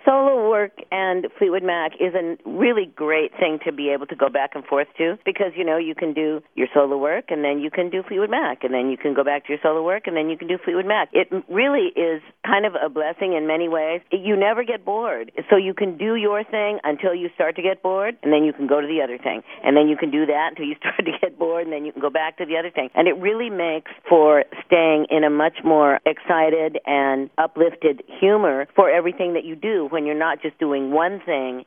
solo work and Fleetwood Mac is a really great thing to be able to go back and forth to because, you know, you can do your solo work and then you can do Fleetwood Mac and then you can go back to your solo work and then you can do Fleetwood Mac. It really is kind of a blessing in many ways. You never get bored. So you can do your thing until you start to get bored and then you can go to the other thing. And then you can do that until you start to get bored and then you can go back to the other thing. And it really makes for staying in a much more excited and uplifted humor for everything that you do when you're not just doing one thing